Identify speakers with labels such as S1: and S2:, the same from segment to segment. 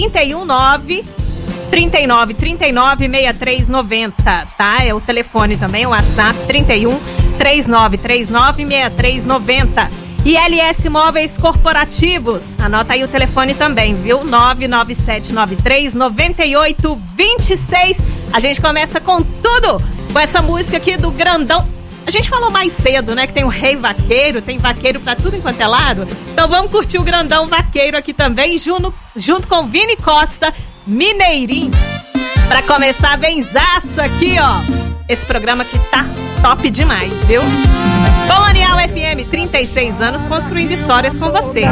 S1: 319 39 39 6390, tá? É o telefone também, o WhatsApp 31 39 39 6390. E LS Móveis Corporativos, anota aí o telefone também, viu? 99793 9826. A gente começa com tudo, com essa música aqui do Grandão. A gente falou mais cedo, né, que tem o Rei Vaqueiro, tem vaqueiro pra tudo enquanto é lado. Então vamos curtir o Grandão Vaqueiro aqui também, junto com Vini Costa, Mineirinho. Pra começar, benzaço aqui, ó. Esse programa que tá top demais, viu? Colonial FM, 36 anos construindo histórias com você.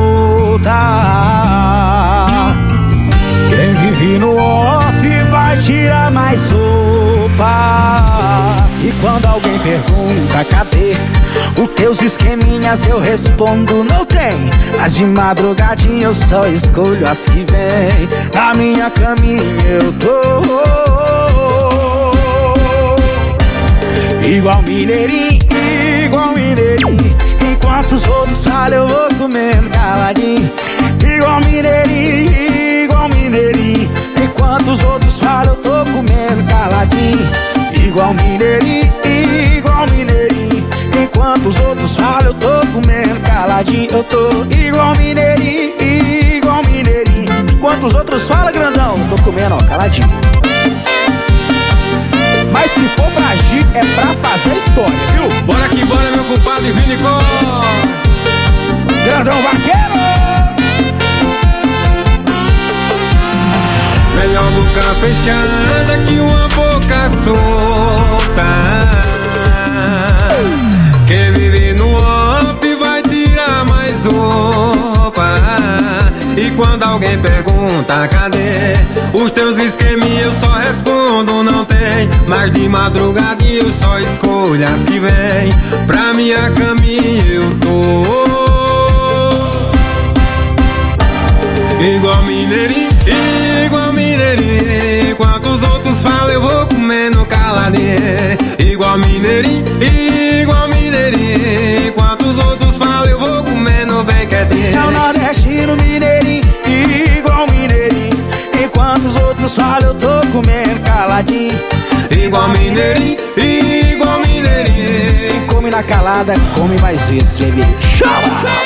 S2: Quem vive no off vai tirar mais sopa. E quando alguém pergunta cadê os teus esqueminhas, eu respondo não tem. Mas de madrugadinha eu só escolho as que vem. Na minha caminha eu tô igual mineirinho, igual mineirinho. Enquanto os outros falam eu vou comendo caladinho. Igual mineirinho, igual mineirinho. Enquanto os outros falam eu tô comendo caladinho. Igual mineirinho, igual mineirinho. Enquanto os outros falam eu tô comendo caladinho. Eu tô igual mineirinho, igual mineirinho. Enquanto os outros falam, grandão, eu tô comendo, ó, caladinho. Mas se for pra agir, é pra fazer história, viu?
S3: Bora que bora, meu compadre Vini Costa.
S2: Grandão Vaqueiro.
S3: Melhor boca fechada que uma boca solta. Quem vive no off vai tirar mais roupa. E quando alguém pergunta cadê os teus esqueminhas, eu só respondo não tem. Mas de madrugadinha eu só escolho as que vem. Pra minha caminha eu tô igual mineirinho, igual mineirinho. Enquanto os outros falam eu vou comendo caladinho. Igual mineirinho, igual mineirinho. Enquanto os outros falam eu vou comendo bem quietinho.
S2: É o nordestino mineirinho, igual mineirinho. Enquanto os outros falam eu tô comendo caladinho.
S3: Igual mineirinho, igual mineirinho.
S2: Quem come na calada, come mais vezes, bebê. Chama!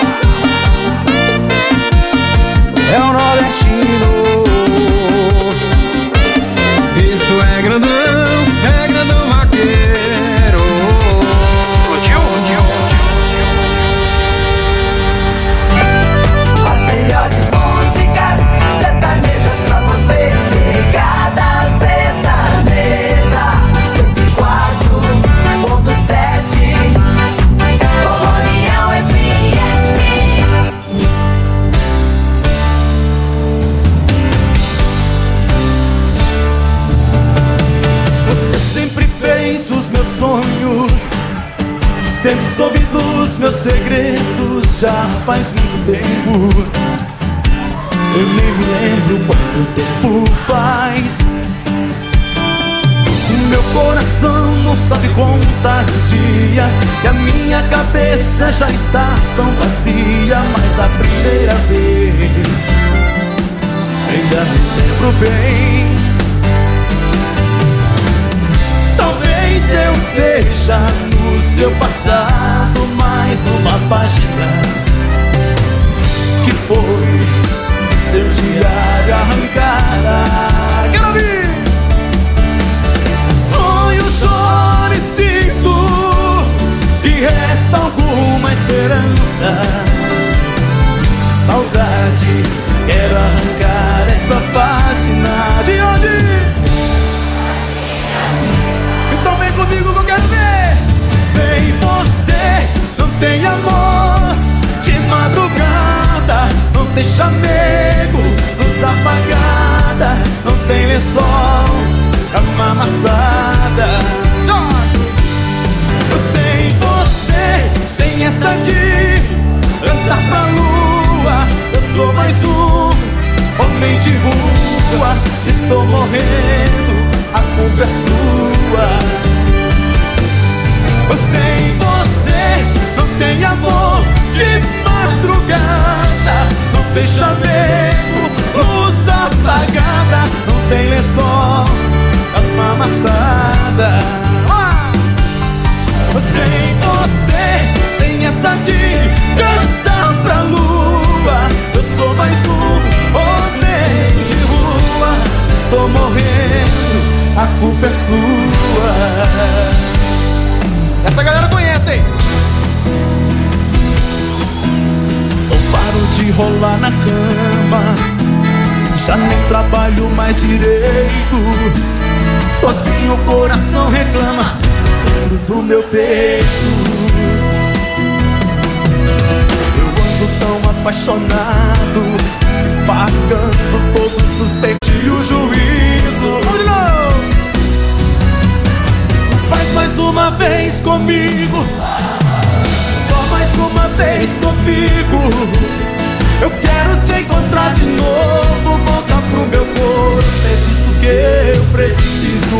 S2: É o nordestino.
S3: Isso é grandão vaqueiro.
S2: Explodiu?
S4: As melhores músicas sertanejas pra você. Pegada sertaneja 104.7 Colonial FM.
S2: Você sempre fez os meus sonhos, sempre soube dos meus segredos. Já faz muito tempo, eu nem me lembro quanto tempo faz. O meu coração não sabe contar os dias e a minha cabeça já está tão vazia. Mas a primeira vez ainda me lembro bem. Talvez eu seja no seu passado mais uma página que foi seu diário arrancada. Quero ouvir! Sonho, choro e sinto e resta alguma esperança. Saudade, quero arrancar essa página. De onde? Então vem comigo que eu quero ver. Sem você não tem amor. De madrugada não tem chamego, luz apagada, não tem lençol, cama amassada. Sem você, sem essa de andar pra lua, eu sou mais um homem de rua. Se estou morrendo, a culpa é sua. Sem você não tem amor. De madrugada não tem chamego, luz tô morrendo, a culpa é sua. Essa galera conhece, hein? Não paro de rolar na cama, já nem trabalho mais direito. Sozinho o coração reclama dentro do meu peito. Eu ando tão apaixonado, pagando todo o suspeito e o juízo. Vamos de novo! Faz mais uma vez comigo, só mais uma vez comigo. Eu quero te encontrar de novo, voltar pro meu corpo, é disso que eu preciso.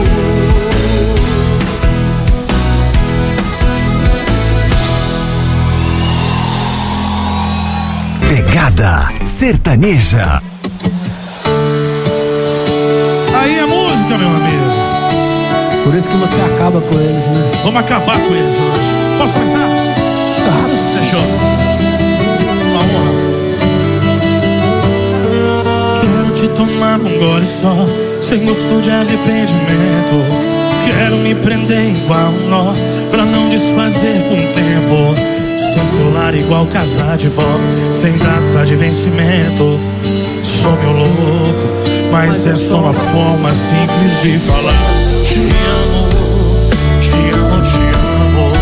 S5: Pegada sertaneja.
S6: Aí é música, meu amigo.
S7: Por isso que você acaba com eles, né?
S6: Vamos acabar com eles hoje. Posso começar?
S7: Claro.
S6: Fechou. Vamos lá. Quero te tomar num gole só, sem gosto de arrependimento. Quero me prender igual um nó, pra não desfazer com o tempo. Seu celular igual casar de vó, sem data de vencimento. Sou meu louco, mas é só uma forma simples de falar. Te amo, te amo, te amo.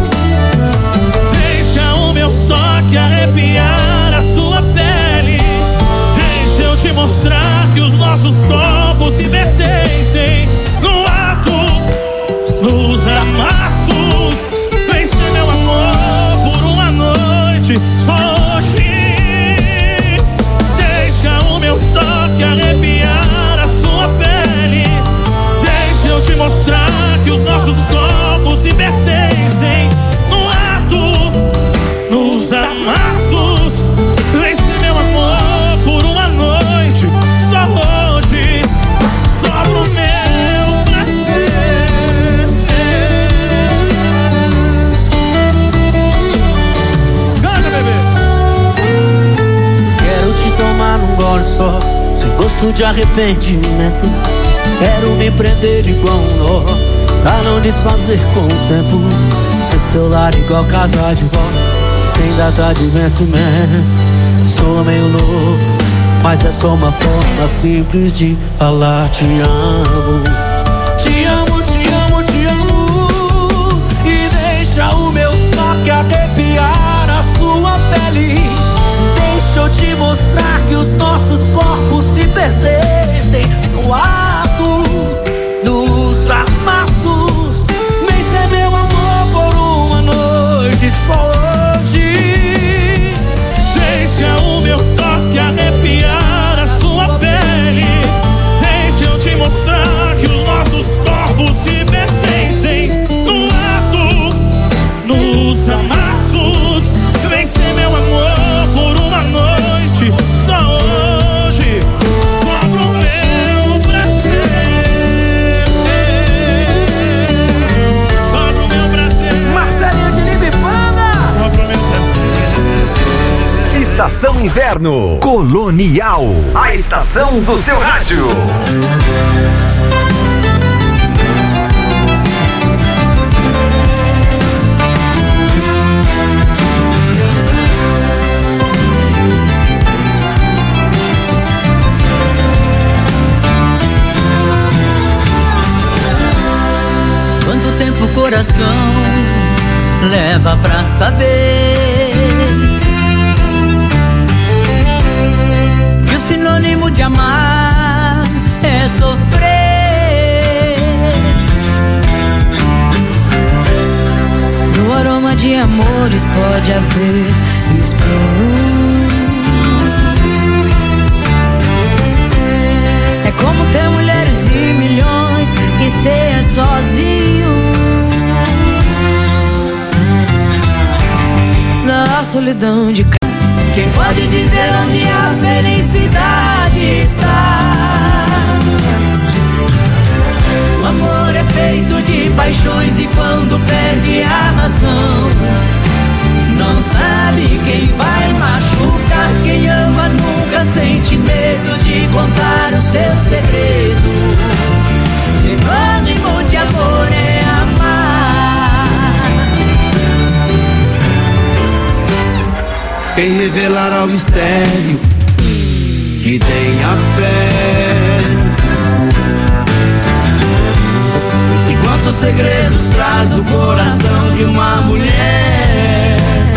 S6: Deixa o meu toque arrepiar a sua pele. Deixa eu te mostrar que os nossos corpos se pertencem. No ato, nos amassos. Vem ser meu amor por uma noite, só hoje. Deixa o meu toque arrepiar a sua pele. Deixa eu te mostrar que os nossos corpos se pertencem. No ato, nos amassos. Vem ser meu amor por uma noite, só hoje, só pro meu prazer. Canta, bebê.
S7: Quero te tomar num gole só, sem gosto de arrependimento. Quero me prender igual um nó, pra não desfazer com o tempo. Seu celular igual casa de vó, sem data de vencimento. Sou meio louco, mas é só uma forma simples de falar te amo. Te amo, te amo, te amo. E deixa o meu toque arrepiar a sua pele. Deixa eu te mostrar que os nossos corpos se pertencem. No ato dos amassos. Vem ser meu amor por uma noite, só hoje.
S6: Deixa o meu toque arrepiar a sua pele. Deixa eu te mostrar que os nossos corpos se pertencem. No ato, nos amassos. Vem ser meu amor por uma noite, só hoje, só pro meu prazer. Só pro meu prazer.
S2: Marcelinho de Limbipana.
S6: Só pro meu prazer.
S5: Estação Inverno Colonial, a estação do seu rádio.
S7: Quanto tempo o coração leva pra saber que o sinônimo de amar é sofrer? No aroma de amores pode haver espinhos. É como ter mulheres e milhões e ser sozinho. Na solidão de casa, quem pode dizer onde a felicidade está? O amor é feito de paixões e quando perde a razão, não sabe quem vai machucar. Quem ama nunca sente medo de contar os seus segredos.
S2: Quem revelará o mistério que tenha fé. E quantos segredos traz o coração de uma mulher.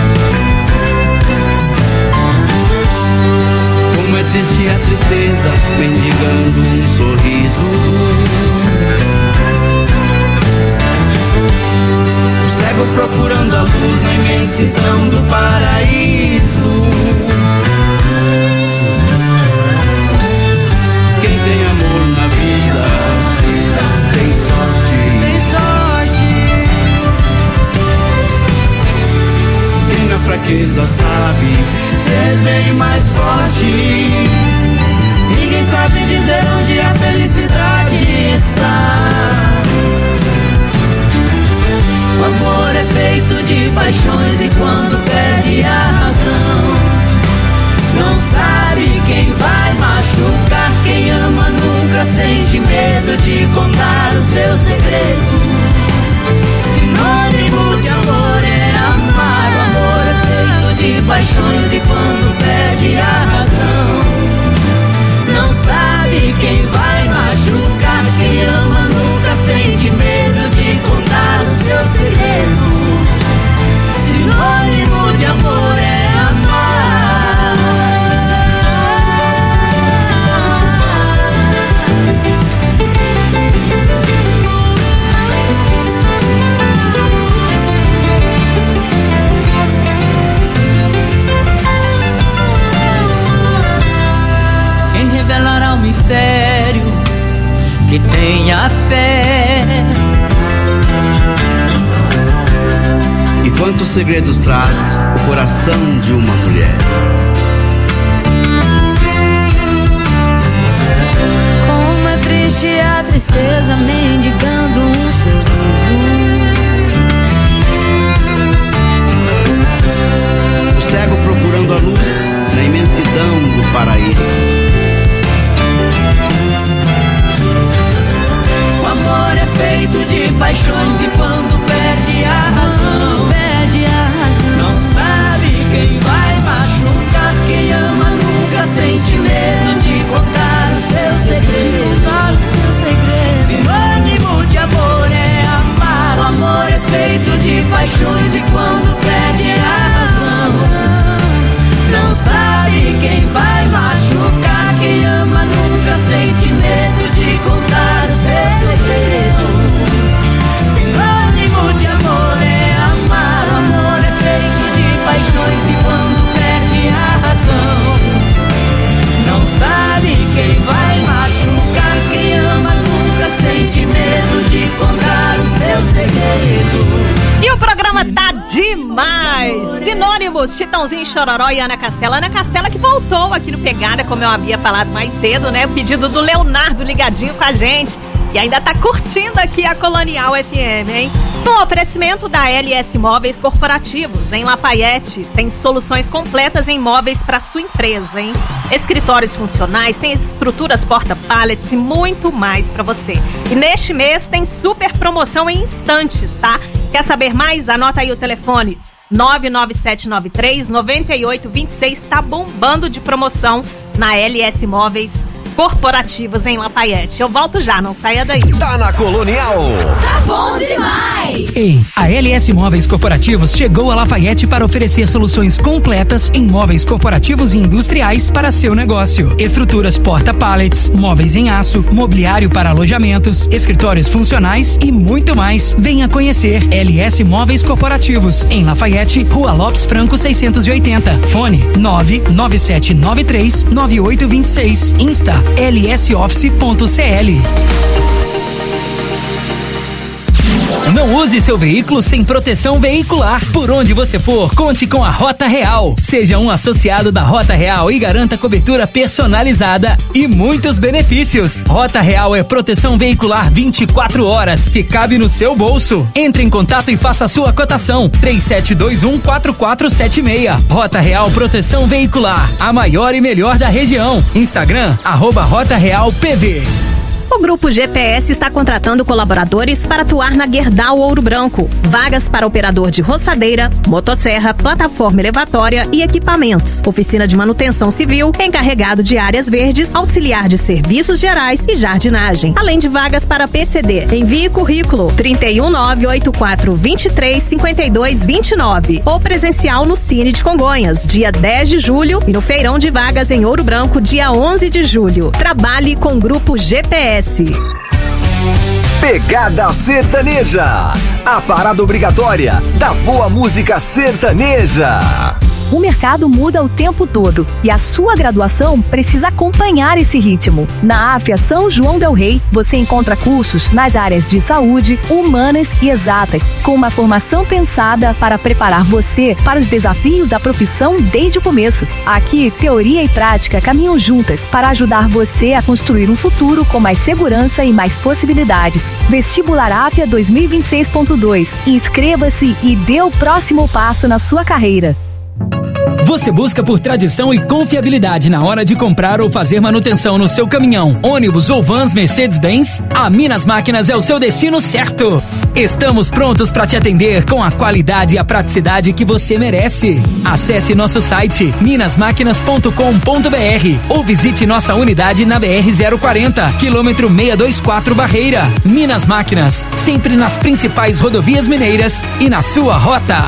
S2: Como é triste a tristeza, mendigando um sorriso. O cego procurando a luz na imensidão do paraíso. Quem tem amor na vida tem sorte. Tem sorte. Quem na fraqueza sabe ser bem mais forte. Ninguém sabe dizer onde a felicidade está. O amor é feito de paixões e quando perde a razão, não sabe quem vai machucar. Quem ama nunca sente medo de contar o seu segredo. Sinônimo de amor é amar. O amor é feito de paixões e quando perde a razão, não sabe quem vai machucar. Quem ama nunca sente medo de contar o seu segredo. Sinônimo de amor é amar. Quem revelará o mistério que tenha fé. E quantos segredos traz o coração de uma mulher.
S8: Como é triste a tristeza, mendigando um sorriso.
S2: O cego procurando a luz na imensidão do paraíso. O amor é feito de paixões e quando perde a razão, não sabe quem vai machucar. Quem ama nunca sente medo de contar o seu segredo. Sinônimo de amor é amar. O amor é feito de paixões e quando perde a razão, não sabe quem vai machucar. Quem ama nunca sente medo de contar o seu segredo. Sinônimo de amor é amar. O amor é feito de paixões e quando perde a razão, não sabe quem vai machucar. Quem ama nunca sente medo de contar o seu segredo.
S1: E o programa tá demais! Sinônimos, Chitãozinho, Chororó e Ana Castela. Ana Castela que voltou aqui no Pegada, como eu havia falado mais cedo, né? O pedido do Leonardo ligadinho com a gente. E ainda tá curtindo aqui a Colonial FM, hein? No oferecimento da LS Móveis Corporativos, em Lafayette, tem soluções completas em móveis para sua empresa, hein? Escritórios funcionais, tem estruturas porta-pallets e muito mais para você. E neste mês tem super promoção em instantes, tá? Quer saber mais? Anota aí o telefone 99793-9826, tá bombando de promoção na LS Móveis Corporativos em Lafayette. Eu volto já, não saia daí.
S5: Tá na Colonial.
S8: Tá bom demais!
S9: Ei, a LS Móveis Corporativos chegou a Lafayette para oferecer soluções completas em móveis corporativos e industriais para seu negócio. Estruturas porta-pallets, móveis em aço, mobiliário para alojamentos, escritórios funcionais e muito mais. Venha conhecer LS Móveis Corporativos em Lafayette, Rua Lopes Franco 680. Fone 99793-9826. Insta lsoffice.cl. Não use seu veículo sem proteção veicular. Por onde você for, conte com a Rota Real. Seja um associado da Rota Real e garanta cobertura personalizada e muitos benefícios. Rota Real é proteção veicular 24 horas que cabe no seu bolso. Entre em contato e faça a sua cotação. 3721-4476. Rota Real Proteção Veicular, a maior e melhor da região. Instagram, @Rota Real PV.
S1: O Grupo GPS está contratando colaboradores para atuar na Gerdau Ouro Branco. Vagas para operador de roçadeira, motosserra, plataforma elevatória e equipamentos. Oficina de manutenção civil, encarregado de áreas verdes, auxiliar de serviços gerais e jardinagem. Além de vagas para PCD. Envie currículo 31984235229 ou presencial no Cine de Congonhas, dia 10 de julho e no Feirão de Vagas em Ouro Branco, dia 11 de julho. Trabalhe com o Grupo GPS.
S5: Pegada Sertaneja, a parada obrigatória da boa música sertaneja.
S10: O mercado muda o tempo todo e a sua graduação precisa acompanhar esse ritmo. Na AFIA São João del Rei, você encontra cursos nas áreas de saúde, humanas e exatas, com uma formação pensada para preparar você para os desafios da profissão desde o começo. Aqui, teoria e prática caminham juntas para ajudar você a construir um futuro com mais segurança e mais possibilidades. Vestibular AFIA 2026.2. Inscreva-se e dê o próximo passo na sua carreira.
S9: Você busca por tradição e confiabilidade na hora de comprar ou fazer manutenção no seu caminhão, ônibus ou vans Mercedes-Benz? A Minas Máquinas é o seu destino certo. Estamos prontos para te atender com a qualidade e a praticidade que você merece. Acesse nosso site minasmáquinas.com.br ou visite nossa unidade na BR-040, quilômetro 624 Barreira. Minas Máquinas, sempre nas principais rodovias mineiras e na sua rota.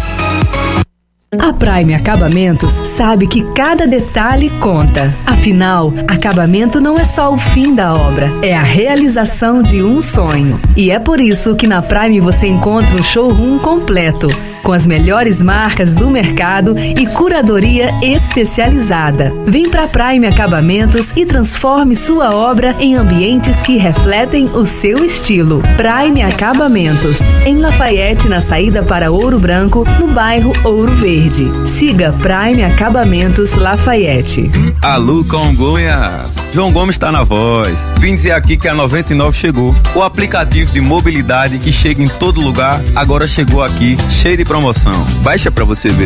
S11: A Prime Acabamentos sabe que cada detalhe conta. Afinal, acabamento não é só o fim da obra, é a realização de um sonho. E é por isso que na Prime você encontra um showroom completo, com as melhores marcas do mercado e curadoria especializada. Vem pra Prime Acabamentos e transforme sua obra em ambientes que refletem o seu estilo. Prime Acabamentos, em Lafayette, na saída para Ouro Branco, no bairro Ouro Verde. Siga Prime Acabamentos Lafayette.
S3: Alô, Congonhas! João Gomes está na voz. Vim dizer aqui que a 99 chegou. O aplicativo de mobilidade que chega em todo lugar, agora chegou aqui, cheio de promoção. Baixa pra você ver.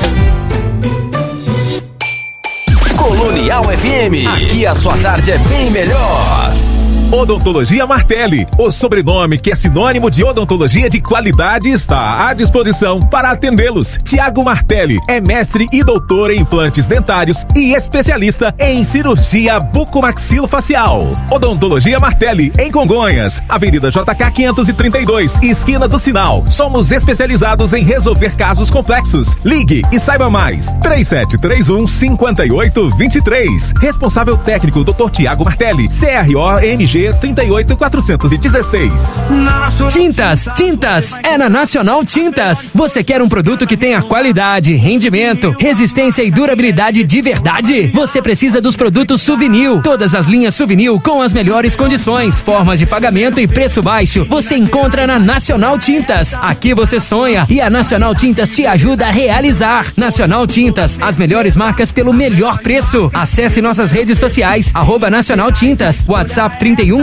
S5: Colonial FM, aqui a sua tarde é bem melhor.
S12: Odontologia Martelli, o sobrenome que é sinônimo de odontologia de qualidade, está à disposição para atendê-los. Tiago Martelli é mestre e doutor em implantes dentários e especialista em cirurgia bucomaxilofacial. Odontologia Martelli, em Congonhas, Avenida JK 532, esquina do Sinal. Somos especializados em resolver casos complexos. Ligue e saiba mais. 3731-5823. Responsável técnico Dr. Tiago Martelli, CRO-MG 38416.
S9: Tintas, é na Nacional Tintas. Você quer um produto que tenha qualidade, rendimento, resistência e durabilidade de verdade? Você precisa dos produtos Souvenir. Todas as linhas Souvenir com as melhores condições, formas de pagamento e preço baixo. Você encontra na Nacional Tintas. Aqui você sonha e a Nacional Tintas te ajuda a realizar. Nacional Tintas, as melhores marcas pelo melhor preço. Acesse nossas redes sociais, @Nacional Tintas, WhatsApp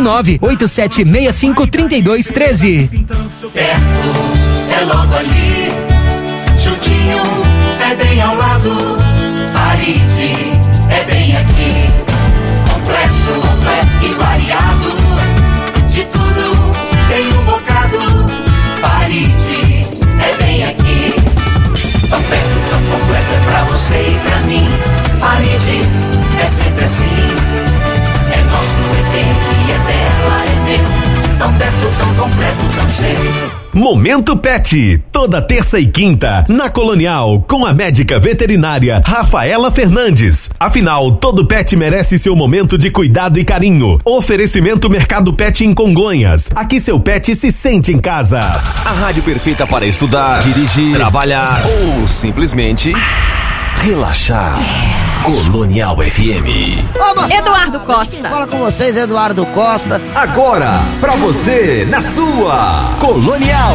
S9: 319-8765-3213.
S4: Certo, é logo ali, juntinho, é bem ao lado. Farid, é bem aqui, completo e variado. De tudo tem um bocado. Farid, é bem aqui, tão perto, tão completo, é pra você e pra mim. Farid, é sempre assim, é nosso, é dele, é dela, é meu. Tão perto, tão completo, tão seu.
S13: Momento Pet, toda terça e quinta, na Colonial, com a médica veterinária Rafaela Fernandes. Afinal, todo pet merece seu momento de cuidado e carinho. Oferecimento Mercado Pet em Congonhas. Aqui seu pet se sente em casa.
S5: A rádio perfeita para estudar, dirigir, trabalhar ou simplesmente relaxar. Colonial FM.
S1: Eduardo Costa.
S14: Fala com vocês, Eduardo Costa.
S5: Agora, pra você, na sua Colonial.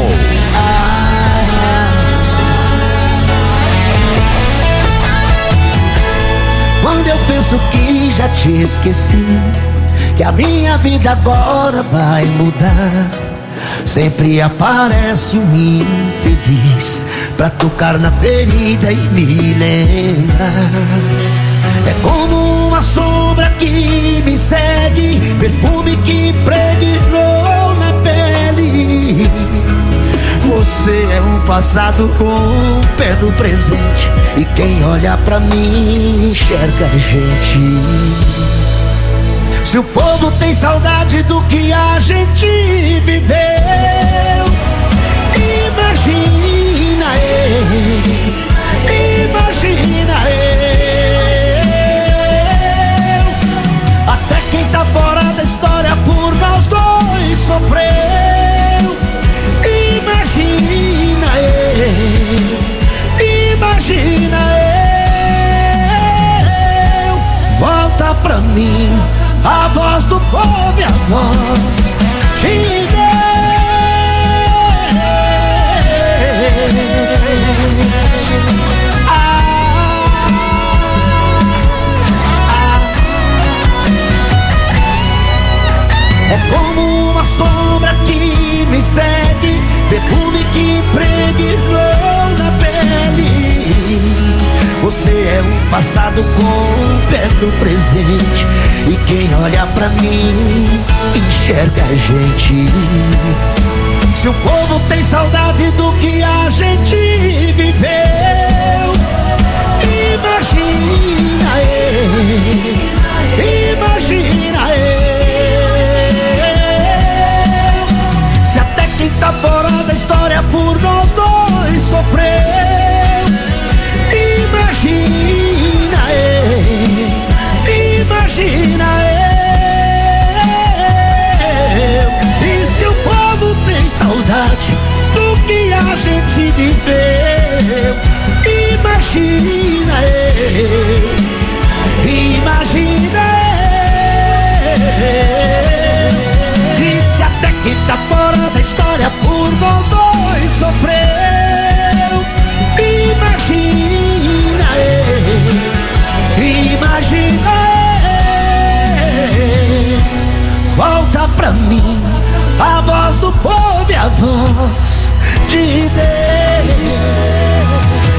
S14: Quando eu penso que já te esqueci, que a minha vida agora vai mudar, sempre aparece um infeliz pra tocar na ferida e me lembrar. É como uma sombra que me segue, perfume que passado com o pé no presente. E quem olha pra mim enxerga a gente. Se o povo tem saudade do que a gente viveu, imagina eu, imagina eu. Até quem tá fora da história por nós dois sofreu. Imagina eu, imagina eu. Volta pra mim a voz do povo e a voz de Deus. É como uma sombra que me segue, perfume que impregnou na pele. Você é o passado com o pé no presente. E quem olha pra mim enxerga a gente. Se o povo tem saudade do que a gente viveu, imagina eu, imagina eu. Se até quem tá fora da história por nós dois sofreu, imagina eu, imagina eu. E se o povo tem saudade do que a gente viveu, imagina eu, imagina eu. E se até quem tá fora da história por nós dois sofreu, imagina eu, imagina eu. Volta pra mim a voz do povo e a voz de Deus.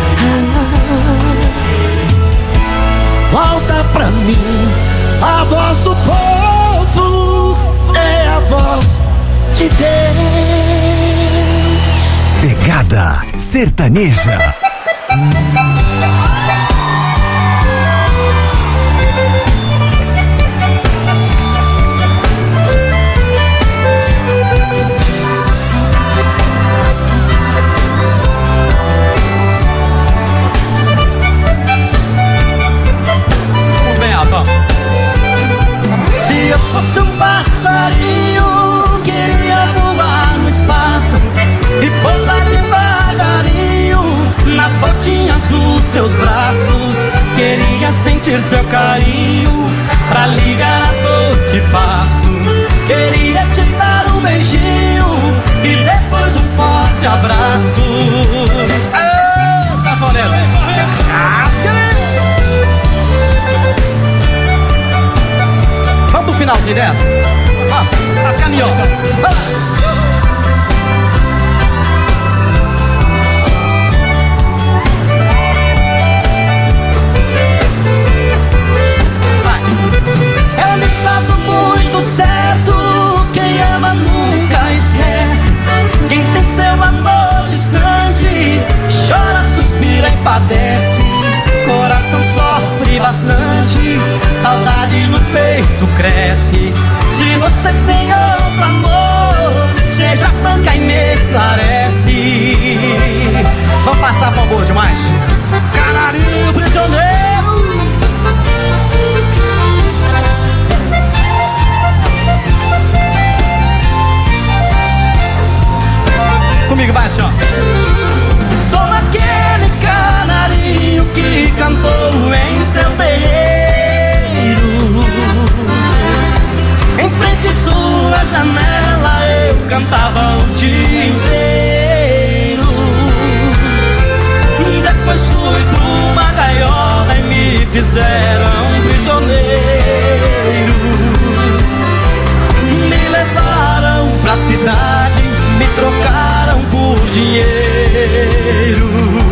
S14: Volta pra mim a voz do povo, é a voz de Deus.
S5: Pegada sertaneja.
S15: Se eu fosse um passarinho, queria voar no espaço e pousar devagarinho nas pontinhas dos seus braços. Queria sentir seu carinho pra ligar a dor que passo. Queria te dar um beijinho e depois um forte abraço. Ô, safoneiro! Vamos pro finalzinho dessa? Ó, a caminhão. É um ditado muito certo: quem ama nunca esquece. Quem tem seu amor distante chora, suspira e padece. Coração sofre bastante, saudade no peito cresce. Se você tem outro amor, seja franca e me esclarece. Vamos passar por boa demais? Canarinho prisioneiro. Comigo vai assim, ó. Sou aquele canarinho que cantou em seu terreiro. Em frente à sua janela eu cantava o dia inteiro. Depois fui pra uma gaiola e me fizeram prisioneiro. Me levaram pra cidade, me trocaram por dinheiro.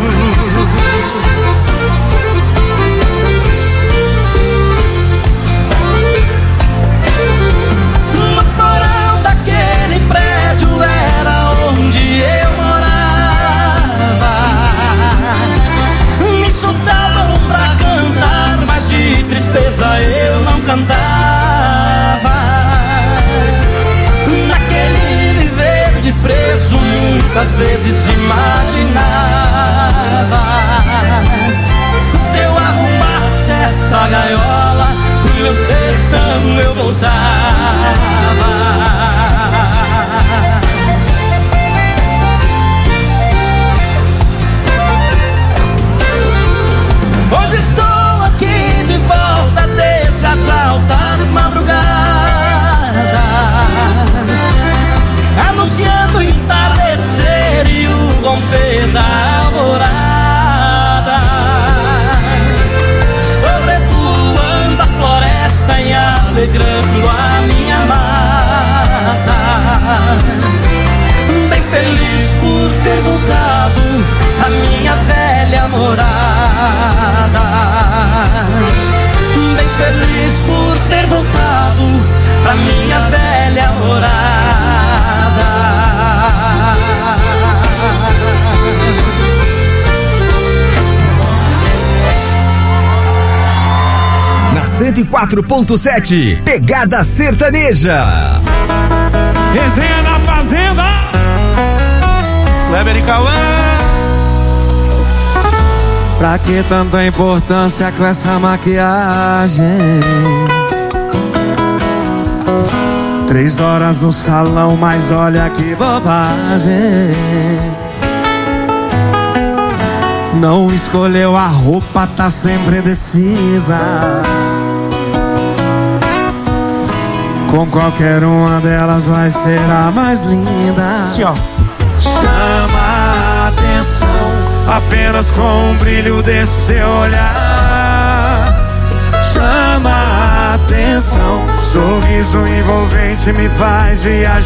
S15: No porão daquele prédio era onde eu morava. quantas vezes imaginava. Se eu arrumasse essa gaiola, pro meu sertão eu voltava. Hoje estou aqui de volta desse assalto às madrugadas, anunciando o entardecer e o romper da alvorada, sobrevoando a floresta e alegrando a minha mata. Bem feliz por ter voltado a minha velha morada. Bem feliz por ter voltado a minha velha morada.
S5: Na 104.7, Pegada Sertaneja.
S2: Resenha na Fazenda, Kleber e Cauã. Pra que tanta importância com essa maquiagem? 3 horas no salão, mas olha que bobagem. Não escolheu a roupa, tá sempre indecisa. Com qualquer uma delas vai ser a mais linda. Sim, ó. Chama a atenção apenas com o brilho desse seu olhar. Chama a atenção, sorriso envolvente me faz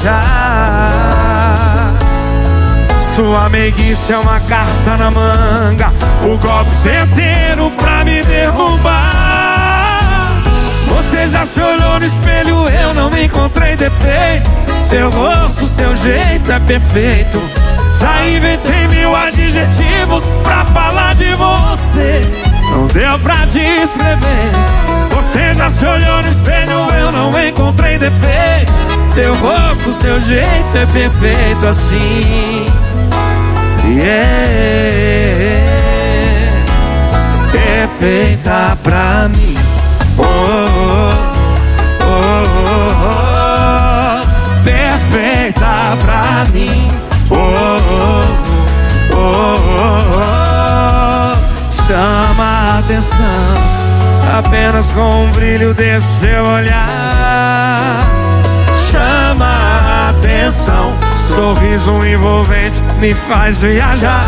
S2: viajar. Sua meiguice é uma carta na manga, o golpe certeiro pra me derrubar. Você já se olhou no espelho, eu não encontrei defeito. Seu rosto, seu jeito é perfeito. Já inventei 1000 adjetivos pra falar de você, não deu pra descrever. Você já se olhou no espelho, eu não encontrei defeito. Seu rosto, seu jeito é perfeito assim. Perfeita pra mim. Oh, oh, oh, oh, oh. Perfeita pra mim. Oh, oh, oh, oh, oh. Chama a atenção apenas com o brilho desse seu olhar. Chama a atenção, sorriso envolvente me faz viajar.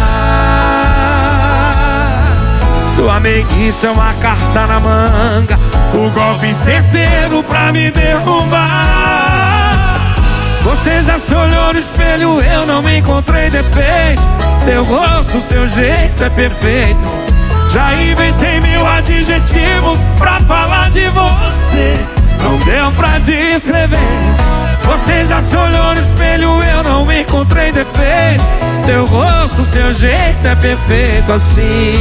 S2: Sua meiguice é uma carta na manga, o golpe certeiro pra me derrubar. Você já se olhou no espelho, eu não encontrei defeito. Seu rosto, seu jeito é perfeito. Já inventei 1000 adjetivos pra falar de você, não deu pra descrever. Você já se olhou no espelho, eu não encontrei defeito. Seu rosto, seu jeito é perfeito assim.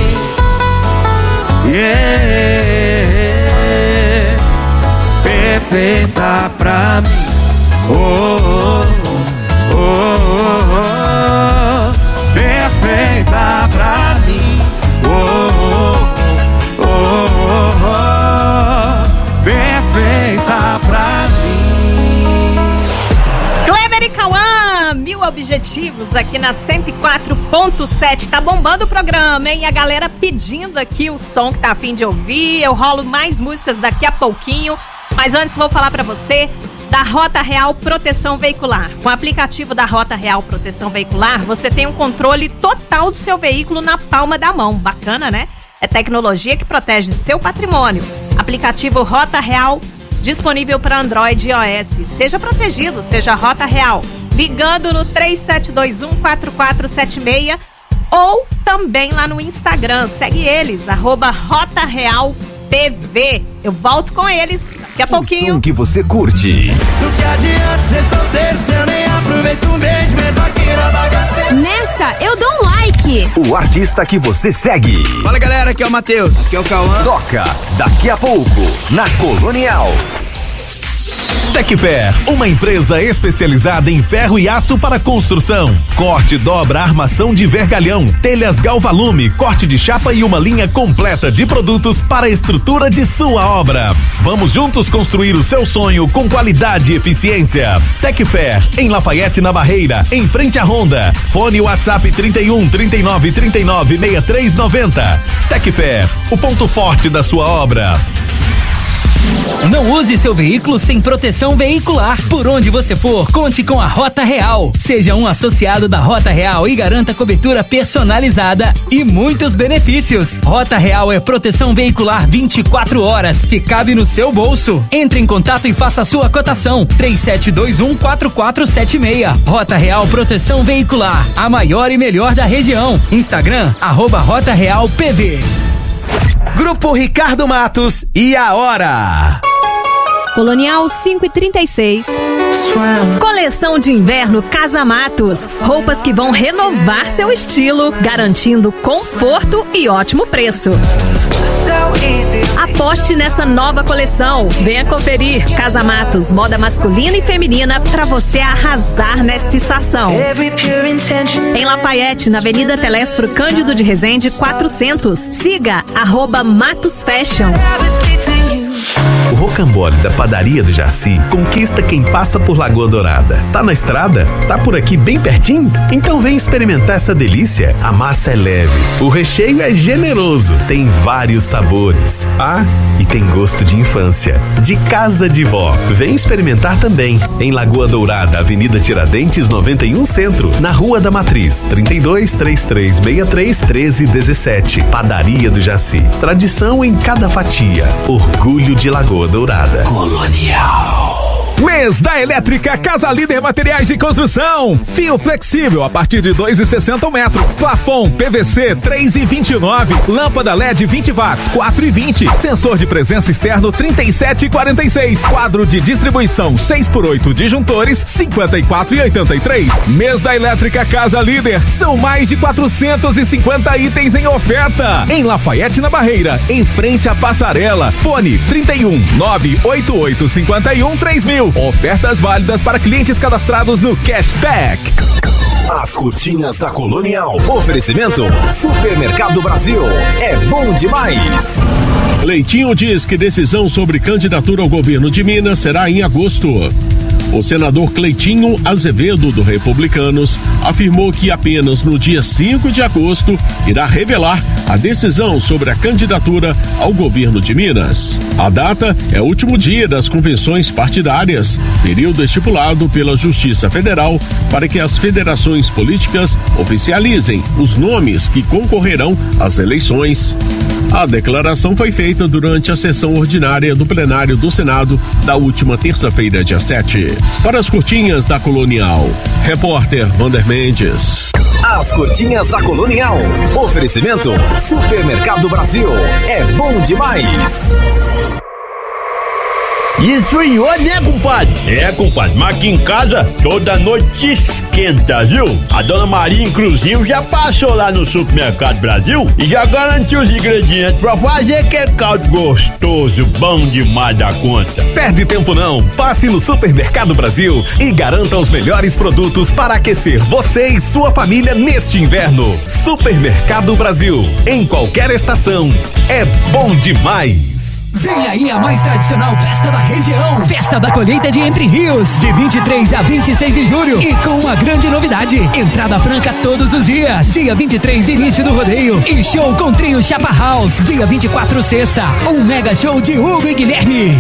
S2: Perfeita pra mim. Oh, oh, oh, oh, oh. Perfeita pra mim. Oh, oh, oh, oh. Perfeita pra mim.
S1: Kleber e Cauã, 1000 objetivos aqui na 104.7. Tá bombando o programa, hein? A galera pedindo aqui o som que tá a fim de ouvir. Eu rolo mais músicas daqui a pouquinho. Mas antes vou falar pra você da Rota Real Proteção Veicular. Com o aplicativo da Rota Real Proteção Veicular, você tem um controle total do seu veículo na palma da mão. Bacana, né? É tecnologia que protege seu patrimônio. Aplicativo Rota Real, disponível para Android e iOS. Seja protegido, seja Rota Real. Ligando no 3721-4476 ou também lá no Instagram. Segue eles, @RotaRealPV. Eu volto com eles daqui a pouquinho.
S5: O som que você curte.
S15: Do que adianta ser solteiro se eu nem aproveito um beijo mesmo aqui na bagaceira?
S10: Nessa, eu dou um like.
S5: O artista que você segue.
S16: Fala galera, aqui é o Matheus, aqui é o Cauã.
S5: Toca daqui a pouco na Colonial.
S13: Tecfer, uma empresa especializada em ferro e aço para construção. Corte, dobra, armação de vergalhão, telhas Galvalume, corte de chapa e uma linha completa de produtos para a estrutura de sua obra. Vamos juntos construir o seu sonho com qualidade e eficiência. Tecfer, em Lafayette, na Barreira, em frente à Honda. Fone WhatsApp 31 39 39 63 90. Tecfer, o ponto forte da sua obra.
S9: Não use seu veículo sem proteção veicular. Por onde você for, conte com a Rota Real. Seja um associado da Rota Real e garanta cobertura personalizada e muitos benefícios. Rota Real é proteção veicular 24 horas que cabe no seu bolso. Entre em contato e faça a sua cotação. 3721-4476. Rota Real Proteção Veicular, a maior e melhor da região. Instagram, @Rota Real PV.
S5: Grupo Ricardo Matos e a hora.
S1: Colonial 5:36. Coleção de inverno Casa Matos. Roupas que vão renovar seu estilo, garantindo conforto e ótimo preço. Aposte nessa nova coleção. Venha conferir. Casa Matos, moda masculina e feminina para você arrasar nesta estação. Em Lafayette, na Avenida Telésforo Cândido de Resende 400. Siga @Matos Fashion.
S13: O rocambole da Padaria do Jaci conquista quem passa por Lagoa Dourada. Tá na estrada? Tá por aqui bem pertinho? Então vem experimentar essa delícia. A massa é leve, o recheio é generoso, tem vários sabores. Ah, e tem gosto de infância, de casa de vó. Vem experimentar também. Em Lagoa Dourada, Avenida Tiradentes 91 Centro, na Rua da Matriz, 32 3363 1317. Padaria do Jaci. Tradição em cada fatia. Orgulho de Lagoa Dourada.
S12: Colonial. Mês da Elétrica Casa Líder Materiais de Construção. Fio flexível a partir de 2,60 o metro. Plafon PVC 3,29. Lâmpada LED 20 watts 4,20. Sensor de presença externo 37,46. Quadro de distribuição 6x8 disjuntores 54,83. Mês da Elétrica Casa Líder. São mais de 450 itens em oferta. Em Lafayette, na Barreira, em frente à passarela. Fone 31 988 51 3000. Ofertas válidas para clientes cadastrados no Cashback.
S5: As curtinhas da Colonial. Oferecimento Supermercado Brasil. É bom demais.
S16: Cleitinho diz que decisão sobre candidatura ao governo de Minas será em agosto. O senador Cleitinho Azevedo, do Republicanos, afirmou que apenas no dia 5 de agosto irá revelar a decisão sobre a candidatura ao governo de Minas. A data é o último dia das convenções partidárias, período estipulado pela Justiça Federal para que as federações políticas oficializem os nomes que concorrerão às eleições. A declaração foi feita durante a sessão ordinária do plenário do Senado da última terça-feira, dia 7. Para as curtinhas da Colonial, repórter Vander Mendes.
S5: As curtinhas da Colonial. Oferecimento Supermercado Brasil. É bom demais.
S17: Esfriou, né, compadre? É, compadre, mas aqui em casa toda noite esquenta, viu? A dona Maria, inclusive, já passou lá no Supermercado Brasil e já garantiu os ingredientes pra fazer aquele caldo gostoso, bom demais da conta.
S13: Perde tempo não, passe no Supermercado Brasil e garanta os melhores produtos para aquecer você e sua família neste inverno. Supermercado Brasil, em qualquer estação, é bom demais.
S9: Vem aí a mais tradicional festa da região, Festa da Colheita de Entre Rios, de 23 a 26 de julho e com uma grande novidade, entrada franca todos os dias. Dia 23, início do rodeio e show com trio Chapa House. Dia 24, sexta, um mega show de Hugo e Guilherme.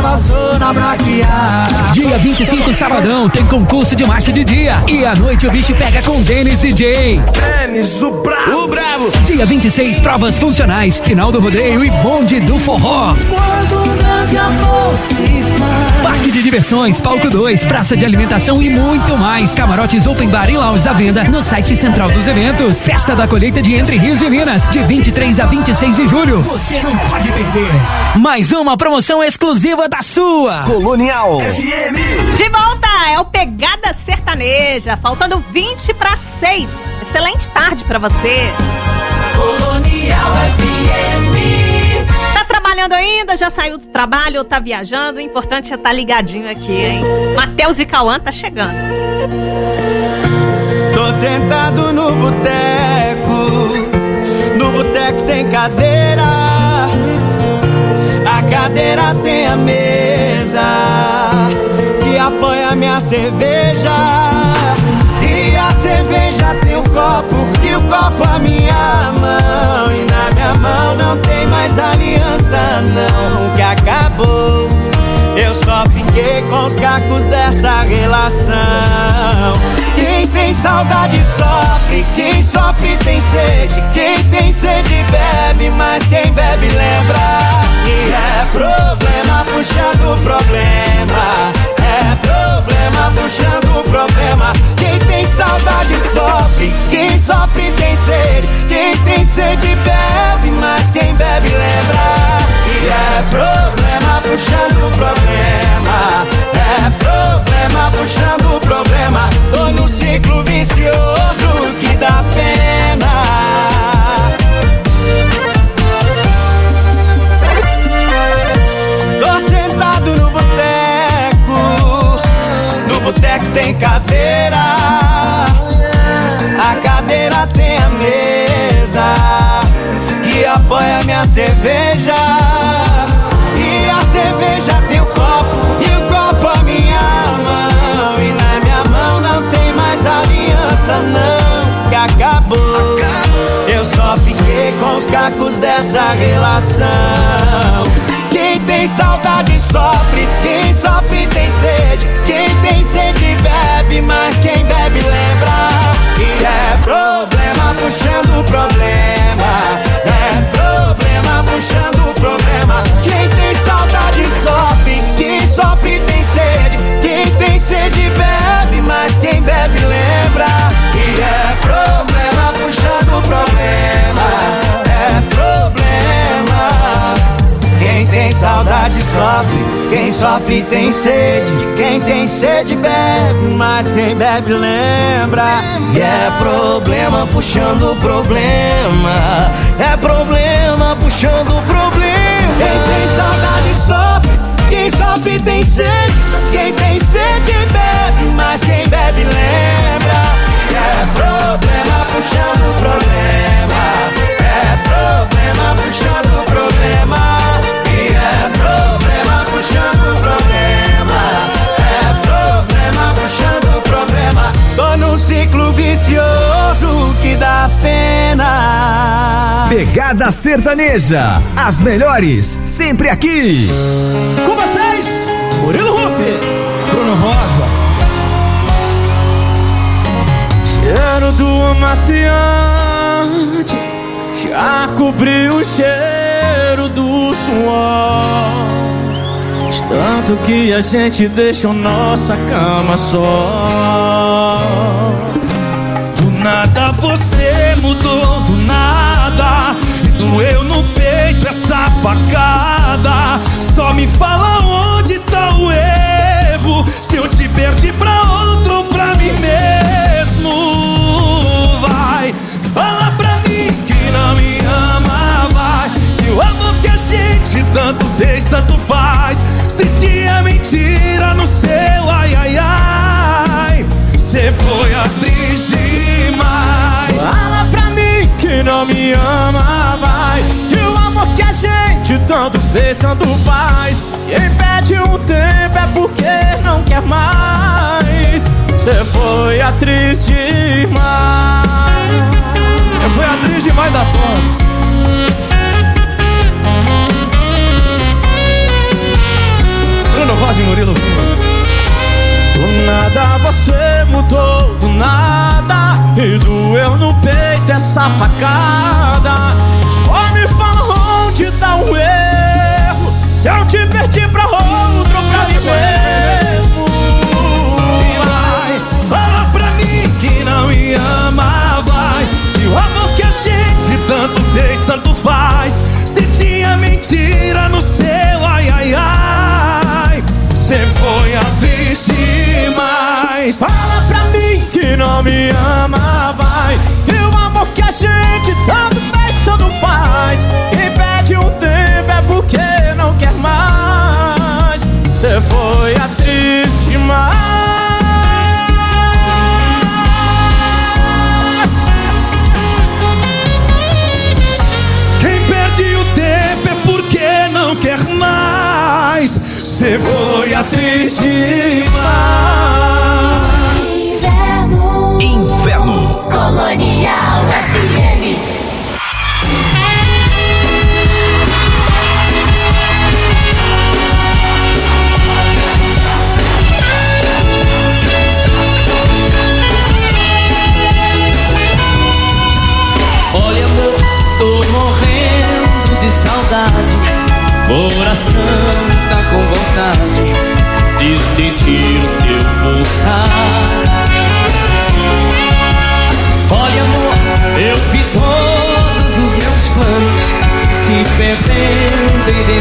S9: Dia 25, sabadão, tem concurso de marcha de dia e à noite o bicho pega com Denis DJ.
S2: Denis, o bravo.
S9: Dia 26, provas funcionais, final do rodeio e bonde do forró.
S2: Quando um grande amor se faz.
S9: Parque de diversões, palco 2, praça de alimentação e muito mais. Camarotes open bar e lounge à venda no site central dos eventos. Festa da Colheita de Entre Rios e Minas, de 23 a 26 de julho. Você não pode perder. Mais uma promoção exclusiva da sua
S5: Colonial
S1: FM. De volta, é o Pegada Sertaneja, faltando 20 para 6. Excelente tarde para você.
S2: Colonial FM.
S1: Trabalhando chegando ainda, já saiu do trabalho ou tá viajando, o importante é estar ligadinho aqui, hein? Matheus e Cauã tá chegando.
S2: Tô sentado no boteco tem cadeira, a cadeira tem a mesa que apoia minha cerveja, e a cerveja tem o copo, e o copo a minha mão, e na minha mão não tem mais aliança não, que acabou. Eu só fiquei com os cacos dessa relação. Quem tem saudade sofre, quem sofre tem sede, quem tem sede bebe, mas quem bebe lembra. E é problema puxando problema, é problema puxando problema. Quem tem saudade sofre, quem sofre tem sede, quem tem sede bebe, mas quem bebe lembra. E é problema puxando problema, é problema puxando problema. Tô no ciclo vicioso que dá pena. Tô sentado no boteco tem cadeira, a cadeira tem a mesa que apoia minha cerveja, e a cerveja tem o copo, e o copo a minha mão, e na minha mão não tem mais aliança não, que acabou. Eu só fiquei com os cacos dessa relação. Quem tem saudade sofre, quem sofre tem sede, quem tem sede bebe, mas quem bebe lembra. E é problema puxando problema, é problema puxando problema. Quem tem saudade sofre, quem sofre tem sede, quem tem sede bebe, mas quem bebe lembra. E é problema puxando problema, é problema. Quem tem saudade sofre, quem sofre tem sede, quem tem sede bebe, mas quem bebe lembra. E é problema puxando problema, é problema puxando problema. Quem tem saudade sofre, quem sofre tem sede, quem tem sede bebe, mas quem bebe lembra. É problema puxando problema, é problema puxando problema. E é problema puxando problema, é problema puxando problema. Tô num ciclo vicioso que dá pena.
S5: Pegada Sertaneja, as melhores, sempre aqui.
S2: Com vocês, Murilo Rufi, Bruno Rosa. Cheiro do amaciante já cobriu o cheiro do suor, de tanto que a gente deixou nossa cama só. Do nada você mudou, do nada, e doeu no peito essa facada. Só me fala onde tá o erro, se eu te perdi pra outro ou pra mim mesmo. Vai, fala pra mim que não me ama, vai, que o amor que a gente tanto fez, tanto faz. Se tinha mentira no seu ai, ai, ai, cê foi atriz demais. Fala pra mim que não me ama, vai, que o amor que a gente tanto fez, tanto faz. Quem perde um tempo é porque não quer mais. Cê foi atriz demais. Eu fui atriz demais da porra. Bruno Rosa e Murilo. Do nada você mudou, do nada, e doeu no peito essa facada. Só me fala onde tá o erro, se eu te perdi pra outro, pra mim mesmo. E vai, fala pra mim que não me ama, vai, que o amor que a gente tanto fez, tanto faz. Se tinha mentira no seu ai, ai, ai, cê foi atriz demais. Fala pra mim que não me ama, vai, que o amor que a gente tanto fez, tanto faz. Quem perde um tempo é porque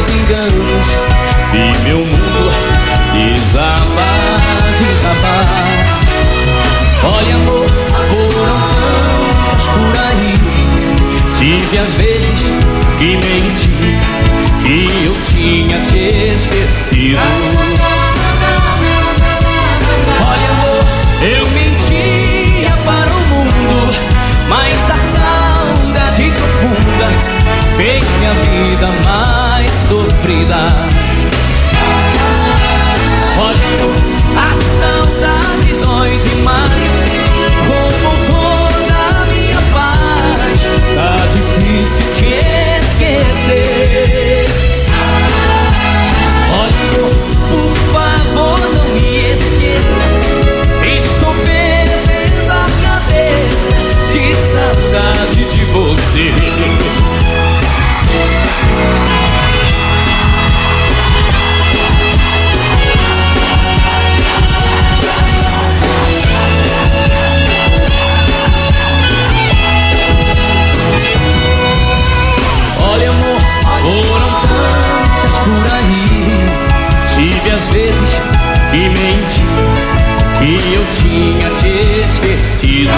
S18: enganos. Vi meu mundo desabar, desabar. Olha amor, foram tantas por aí. Tive as vezes que menti, que eu tinha te esquecido. Olha amor, eu mentia para o mundo, mas a saudade profunda fez minha vida mais sofrida. Olha amor, a saudade dói demais, como toda a minha paz. Tá difícil te esquecer. Olha amor, por favor não me esqueça. Estou perdendo a cabeça de saudade de você. Olha amor, foram tantas por aí. Tive as vezes que menti, que eu tinha te esquecido.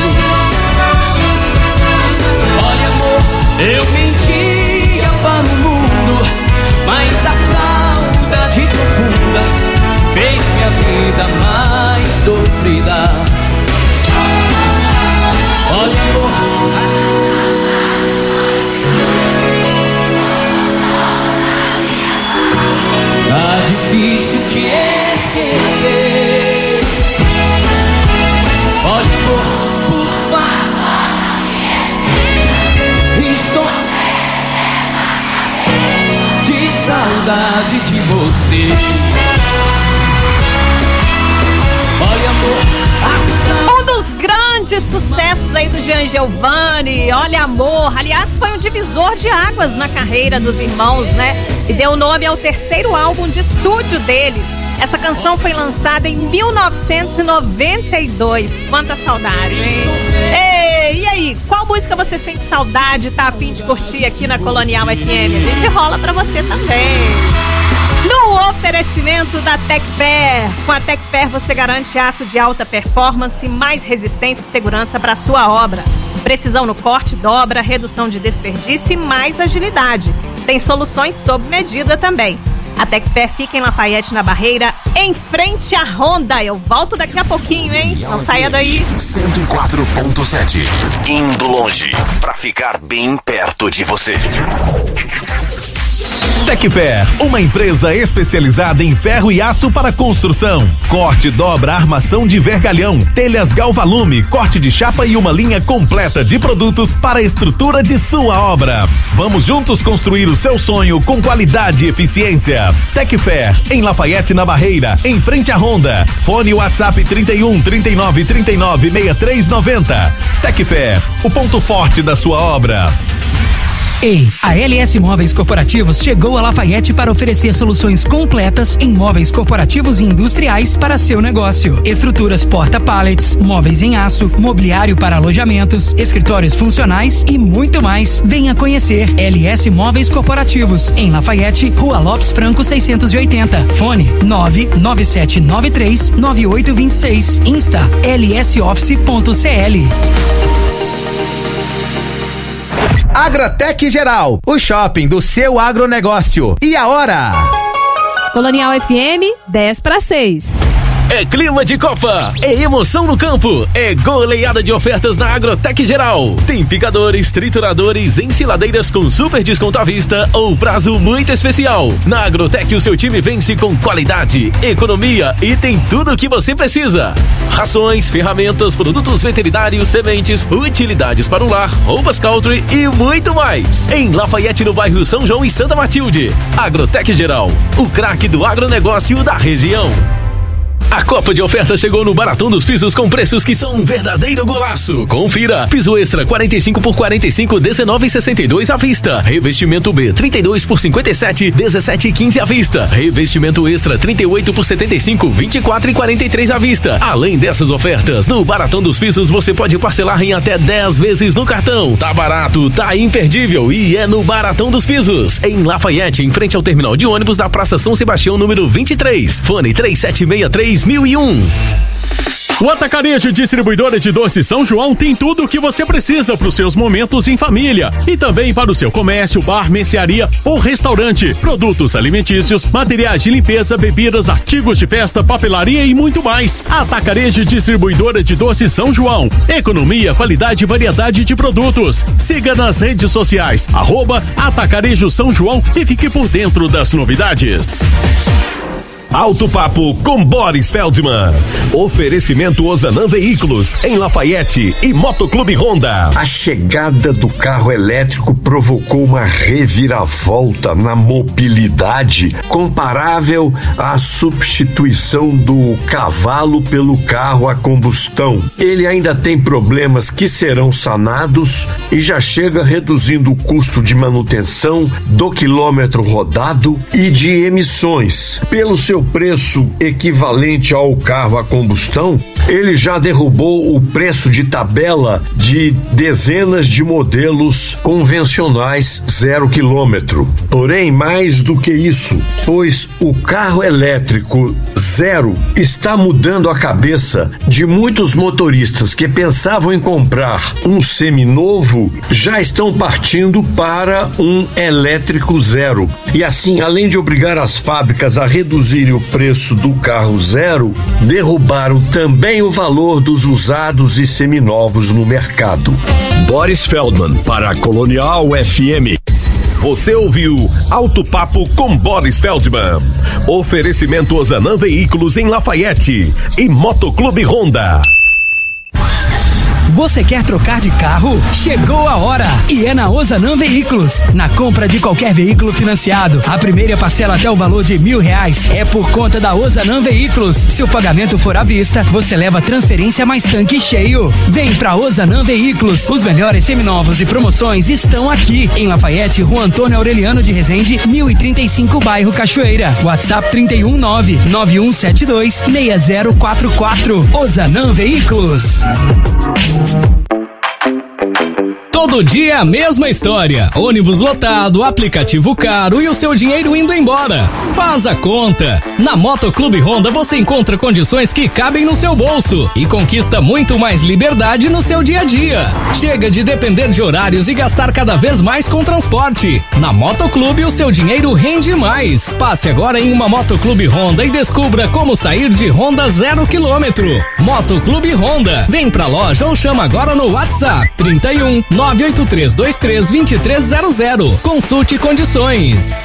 S18: Olha amor, eu mentia para o mundo, mas a saudade profunda fez minha vida mais sofrida. Olha amor, tá difícil te esquecer. Olha amor, por favor, estou de saudade de você. Olha amor,
S1: um dos grandes sucessos aí do Jean Giovanni, Olha Amor. Aliás, foi um divisor de águas na carreira dos irmãos, né? E deu nome ao terceiro álbum de estúdio deles. Essa canção foi lançada em 1992. Quanta saudade, hein? Ei, e aí, qual música você sente saudade, tá a fim de curtir aqui na Colonial FM? A gente rola pra você também. No oferecimento da Tecfer. Com a Tecfer você garante aço de alta performance, mais resistência e segurança para sua obra. Precisão no corte, dobra, redução de desperdício e mais agilidade. Tem soluções sob medida também. A Tecfer fica em Lafayette, na Barreira, em frente à Honda. Eu volto daqui a pouquinho, hein? Não saia daí.
S5: 104.7. Indo longe pra ficar bem perto de você. Tecfer, uma empresa especializada em ferro e aço para construção. Corte, dobra, armação de vergalhão, telhas Galvalume, corte de chapa e uma linha completa de produtos para a estrutura de sua obra. Vamos juntos construir o seu sonho com qualidade e eficiência. Tecfer, em Lafayette, na Barreira, em frente à Honda. Fone WhatsApp 31 39 39 63 90. Tecfer, o ponto forte da sua obra.
S9: Ei, a LS Móveis Corporativos chegou a Lafayette para oferecer soluções completas em móveis corporativos e industriais para seu negócio. Estruturas porta-pallets, móveis em aço, mobiliário para alojamentos, escritórios funcionais e muito mais. Venha conhecer LS Móveis Corporativos em Lafayette, Rua Lopes Franco 680. Fone 997939826. Insta lsoffice.cl.
S19: Agrotec Geral, o shopping do seu agronegócio. E a hora?
S20: Colonial FM, 5:10.
S21: É clima de Copa, é emoção no campo, é goleada de ofertas na Agrotec Geral. Tem picadores, trituradores, ensiladeiras com super desconto à vista ou prazo muito especial. Na Agrotec o seu time vence com qualidade, economia e tem tudo o que você precisa. Rações, ferramentas, produtos veterinários, sementes, utilidades para o lar, roupas country e muito mais. Em Lafayette, no bairro São João e Santa Matilde. Agrotec Geral, o craque do agronegócio da região. A Copa de Ofertas chegou no Baratão dos Pisos com preços que são um verdadeiro golaço. Confira. Piso extra 45 por 45, 19,62 à vista. Revestimento B 32 por 57, 17,15 à vista. Revestimento extra 38 por 75, 24,43 à vista. Além dessas ofertas, no Baratão dos Pisos você pode parcelar em até 10 vezes no cartão. Tá barato, tá imperdível e é no Baratão dos Pisos. Em Lafayette, em frente ao terminal de ônibus da Praça São Sebastião, número 23. Fone 3763-1001.
S16: O Atacarejo Distribuidora de Doces São João tem tudo o que você precisa para os seus momentos em família e também para o seu comércio, bar, mercearia ou restaurante. Produtos alimentícios, materiais de limpeza, bebidas, artigos de festa, papelaria e muito mais. Atacarejo Distribuidora de Doces São João. Economia, qualidade e variedade de produtos. Siga nas redes sociais, @Atacarejo São João e fique por dentro das novidades.
S13: Alto Papo com Boris Feldman. Oferecimento Ozanam Veículos em Lafayette e Motoclube Honda.
S6: A chegada do carro elétrico provocou uma reviravolta na mobilidade comparável à substituição do cavalo pelo carro a combustão. Ele ainda tem problemas que serão sanados e já chega reduzindo o custo de manutenção, do quilômetro rodado e de emissões. Pelo seu preço equivalente ao carro a combustão, ele já derrubou o preço de tabela de dezenas de modelos convencionais 0 quilômetro. Porém, mais do que isso, pois o carro elétrico zero está mudando a cabeça de muitos motoristas que pensavam em comprar um seminovo, já estão partindo para um elétrico zero. E assim, além de obrigar as fábricas a reduzirem o preço do carro zero, derrubaram também o valor dos usados e seminovos no mercado.
S13: Boris Feldman para a Colonial FM. Você ouviu Alto Papo com Boris Feldman. Oferecimento Ozanam Veículos em Lafayette e Motoclube Honda.
S9: Você quer trocar de carro? Chegou a hora! E é na Ozanam Veículos. Na compra de qualquer veículo financiado, a primeira parcela até o valor de R$1.000 é por conta da Ozanam Veículos. Se o pagamento for à vista, você leva transferência mais tanque cheio. Vem pra Ozanam Veículos. Os melhores seminovos e promoções estão aqui. Em Lafayette, Rua Antônio Aureliano de Resende, 1035, bairro Cachoeira. WhatsApp 319-9172-6044. Ozanam Veículos.
S21: Todo dia a mesma história. Ônibus lotado, aplicativo caro e o seu dinheiro indo embora. Faz a conta. Na Motoclube Honda você encontra condições que cabem no seu bolso e conquista muito mais liberdade no seu dia a dia. Chega de depender de horários e gastar cada vez mais com transporte. Na Motoclube o seu dinheiro rende mais. Passe agora em uma Motoclube Honda e descubra como sair de Honda 0 quilômetro. Motoclube Honda. Vem pra loja ou chama agora no WhatsApp 31 983232300. Consulte condições.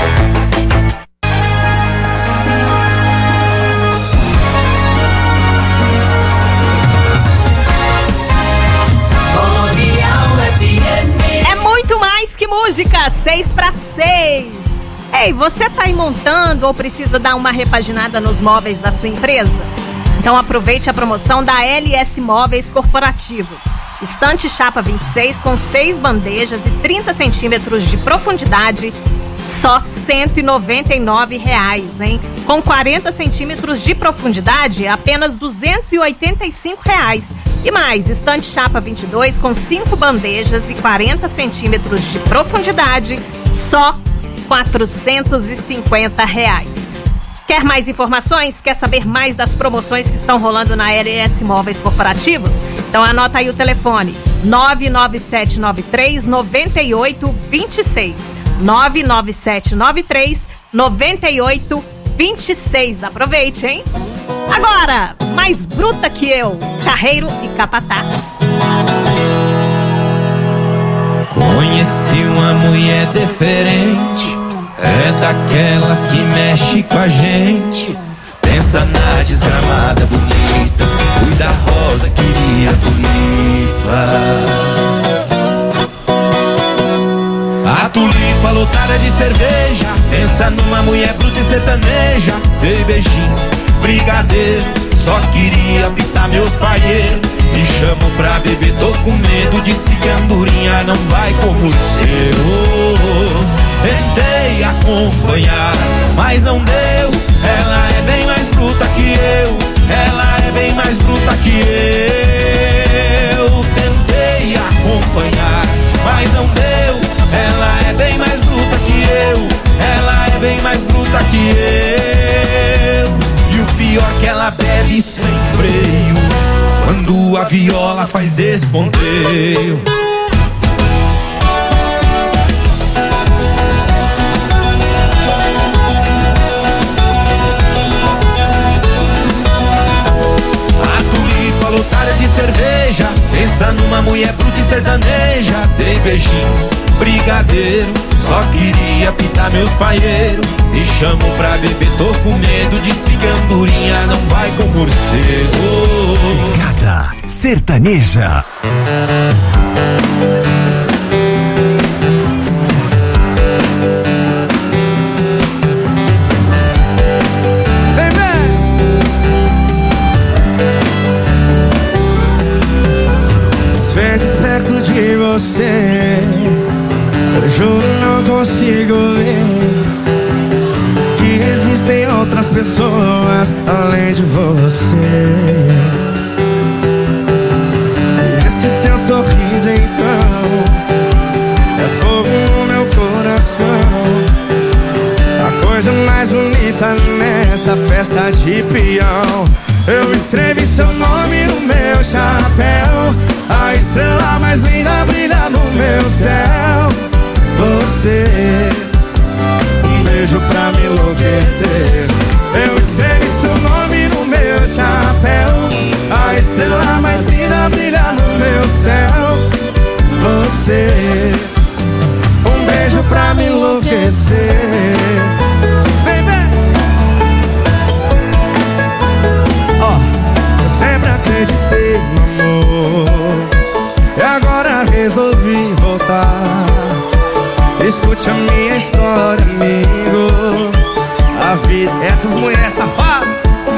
S1: É muito mais que música, 6 para 6. Ei, você tá aí montando ou precisa dar uma repaginada nos móveis da sua empresa? Então aproveite a promoção da LS Móveis Corporativos. Estante chapa 26 com 6 bandejas e 30 centímetros de profundidade, só R$199, hein? Com 40 centímetros de profundidade, apenas R$285. E mais, estante chapa 22 com 5 bandejas e 40 centímetros de profundidade, só R$450. Quer mais informações? Quer saber mais das promoções que estão rolando na LS Móveis Corporativos? Então anota aí o telefone 99793-9826. 99793-9826. Aproveite, hein? Agora, mais bruta que eu, Carreiro e Capataz.
S2: Conheci uma mulher diferente, é daquelas que mexe com a gente. Pensa na desgramada bonita, cuida rosa, queria bonita. A tulipa lotada de cerveja, pensa numa mulher bruta e sertaneja. Dei beijinho, briguei brigadeiro, só queria pitar meus paieiros. Me chamam pra beber, tô com medo, disse que a andorinha não vai como o seu. Tentei acompanhar, mas não deu. Ela é bem mais bruta que eu, ela é bem mais bruta que eu. Tentei acompanhar, mas não deu. Ela é bem mais bruta que eu, ela é bem mais bruta que eu. E o pior que ela bebe sem freio, quando a viola faz esse ponteio. A tulipa lotada de cerveja, pensa numa mulher bruta e sertaneja. Dei beijinho, brigadeiro, só queria pitar meus paieiros. Me chamam pra beber, tô com medo, disse que a andorinha não vai com morcego.
S7: Pegada sertaneja.
S2: Às vezes perto de você, eu juro não consigo ver que existem outras pessoas além de você. Esse seu sorriso então é fogo no meu coração, a coisa mais bonita nessa festa de peão. Eu escrevi seu nome no meu chapéu, a estrela mais linda brilha no meu céu. Você, um beijo pra me enlouquecer. Eu escrevi seu nome no meu chapéu, a estrela mais linda brilha no meu céu. Você, um beijo pra me enlouquecer. Eu sempre acreditei no amor e agora resolvi voltar. Escute a minha história, amigo. A vida, essas mulheres safadas,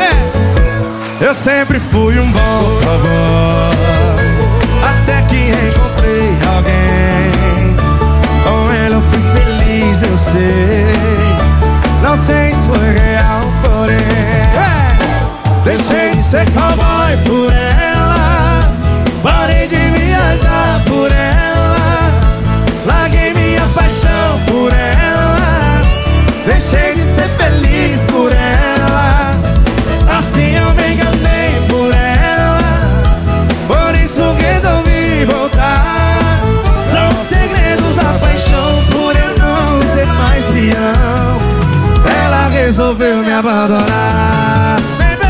S2: eu sempre fui um bom boy, até que encontrei alguém. Com ela eu fui feliz, eu sei. Não sei se foi real, porém deixei de ser cowboy por ela, parei de viajar por ela, larguei minha paixão por ela, deixei de ser feliz por ela. Assim eu me enganei por ela, por isso resolvi voltar. São segredos da paixão, por eu não ser mais peão. Ela resolveu me abandonar.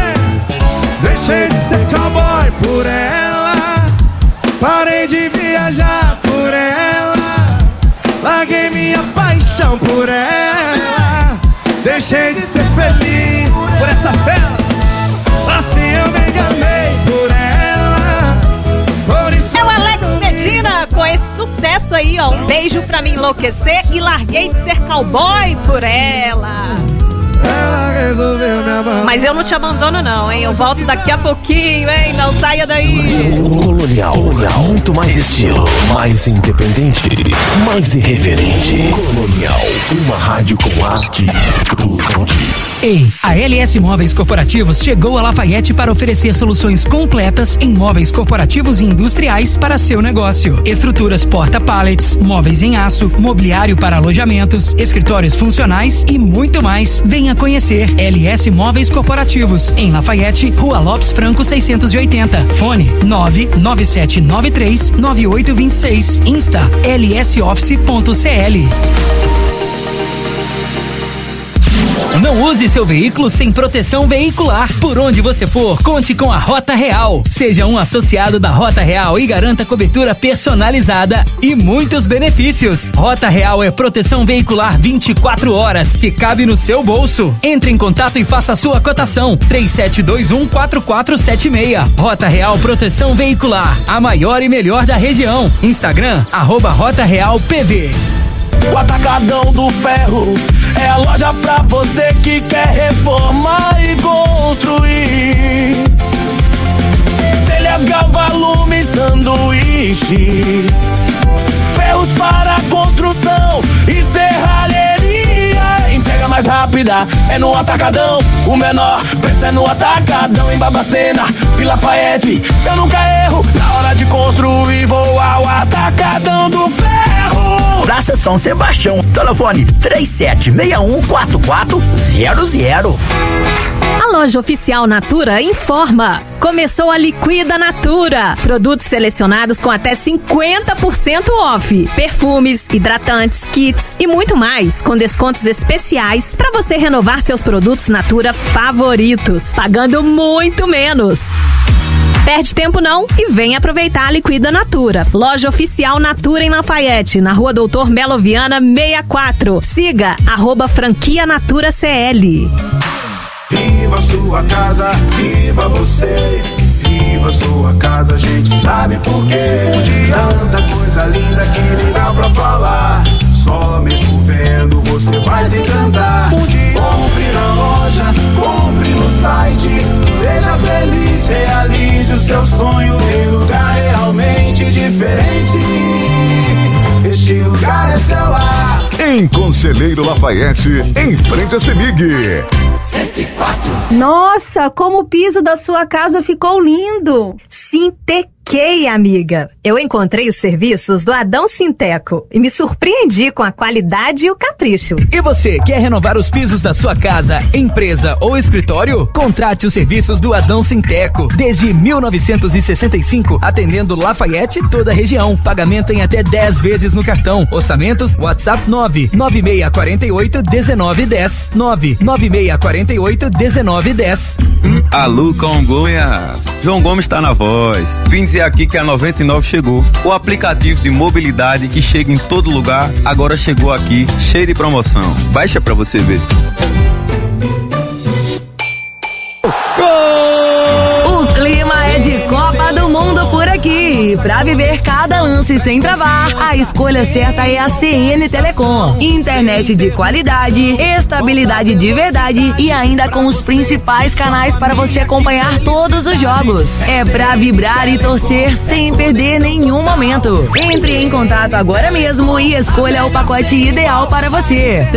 S2: Deixei de ser cowboy por ela, parei de viajar por ela, larguei minha paixão por ela, deixei de ser feliz por essa fela. Assim eu me enganei por ela, por isso.
S1: É o Alex Medina com esse sucesso aí, ó. Um beijo pra me enlouquecer e larguei de ser cowboy por ela.
S2: Ela resolveu me abandonar.
S1: Mas eu não te abandono não, hein? Eu volto daqui a pouquinho, hein? Não saia daí.
S7: Colonial, muito mais estilo, mais independente, mais irreverente. Colonial, uma rádio com arte.
S9: Ei, a LS Móveis Corporativos chegou a Lafayette para oferecer soluções completas em móveis corporativos e industriais para seu negócio. Estruturas porta-pallets, móveis em aço, mobiliário para alojamentos, escritórios funcionais e muito mais. Venha conhecer LS Móveis Corporativos em Lafayette, Rua Lopes Franco 680. Fone 997939826. Insta lsoffice.cl.
S21: Não use seu veículo sem proteção veicular. Por onde você for, conte com a Rota Real. Seja um associado da Rota Real e garanta cobertura personalizada e muitos benefícios. Rota Real é proteção veicular 24 horas que cabe no seu bolso. Entre em contato e faça a sua cotação. 3721-4476. Rota Real Proteção Veicular, a maior e melhor da região. Instagram, @Rota Real PV.
S15: O Atacadão do Ferro é a loja pra você que quer reformar e construir. Telhas, galvalume, sanduíche, ferros para construção e serralheria. Entrega mais rápida é no Atacadão. O menor preço é no Atacadão. Em Babacena, Vila Lafayette, eu nunca erro. Na hora de construir vou ao Atacadão do Ferro.
S8: Praça São Sebastião. Telefone 37614400.
S1: A loja oficial Natura informa. Começou a Liquida Natura. Produtos selecionados com até 50% off. Perfumes, hidratantes, kits e muito mais, com descontos especiais para você renovar seus produtos Natura favoritos, pagando muito menos. Perde tempo não e vem aproveitar a Liquida Natura. Loja oficial Natura em Lafayette, na Rua Doutor Melo Viana 64. Siga @franquia Natura CL.
S2: Viva sua casa, viva você. Viva sua casa, a gente sabe por quê. Tanta coisa linda que nem dá pra falar. Só mesmo vendo você vai se encantar. Compre na loja, compre no site. Seja feliz, realize o seu sonho em lugar realmente diferente. Este lugar é seu lar.
S5: Em Conselheiro Lafayette, em frente a CEMIG.
S22: 104. Nossa, como o piso da sua casa ficou lindo!
S1: Sintequei, amiga. Eu encontrei os serviços do Adão Sinteco e me surpreendi com a qualidade e o capricho.
S9: E você, quer renovar os pisos da sua casa, empresa ou escritório? Contrate os serviços do Adão Sinteco. Desde 1965, atendendo Lafayette e toda a região. Pagamento em até 10 vezes no cartão. Orçamentos, WhatsApp 99648-1910. 99648-1910.
S3: Alô, Congonhas. João Gomes está na voz. Vim dizer aqui que a 99 chegou. O aplicativo de mobilidade que chega em todo lugar, agora chegou aqui, cheio de promoção. Baixa pra você ver.
S11: O clima é de Copa do Mundo por aqui. Pra viver cada lance sem travar, a escolha certa é a CN Telecom. Internet de qualidade, estabilidade de verdade e ainda com os principais canais para você acompanhar todos os jogos. É pra vibrar e torcer sem perder nenhum momento. Entre em contato agora mesmo e escolha o pacote ideal para você.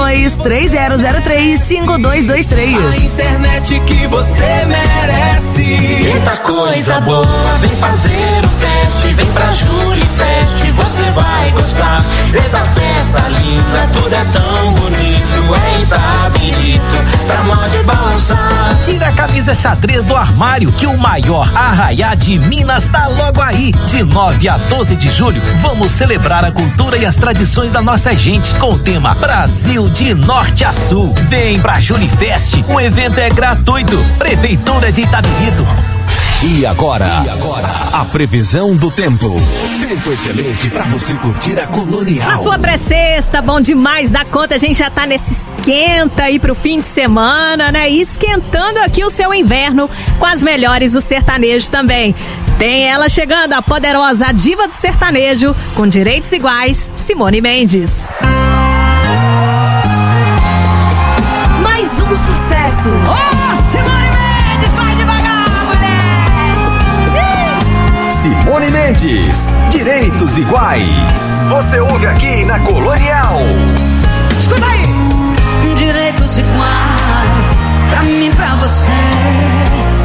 S11: 3230035223.
S15: A internet que você merece.
S4: Eita coisa boa, vem fazer o teste. Vem pra Julifest, você vai gostar. Eita festa linda, tudo é tão bonito. É Itabirito, pra mod balançar.
S23: Tira a camisa xadrez do armário, que o maior arraiá de Minas tá logo aí. De 9 a 12 de julho, vamos celebrar a cultura e as tradições da nossa gente, com o tema Brasil de Norte a Sul. Vem pra Julifest, o evento é gratuito. Prefeitura de Itabirito.
S7: E agora, a previsão do tempo. Tempo excelente pra você curtir a Colonial.
S1: A sua pré-sexta, bom demais da conta. A gente já tá nesse esquenta aí pro fim de semana, né? E esquentando aqui o seu inverno com as melhores do sertanejo também. Tem ela chegando, a poderosa, a diva do sertanejo, com direitos iguais, Simone Mendes.
S22: Mais um sucesso!
S1: Simone Mendes, vai devagar, mulher!
S13: Simone Mendes, direitos iguais. Você ouve aqui na Colonial.
S1: Escuta aí!
S15: Direitos iguais, pra mim, pra você.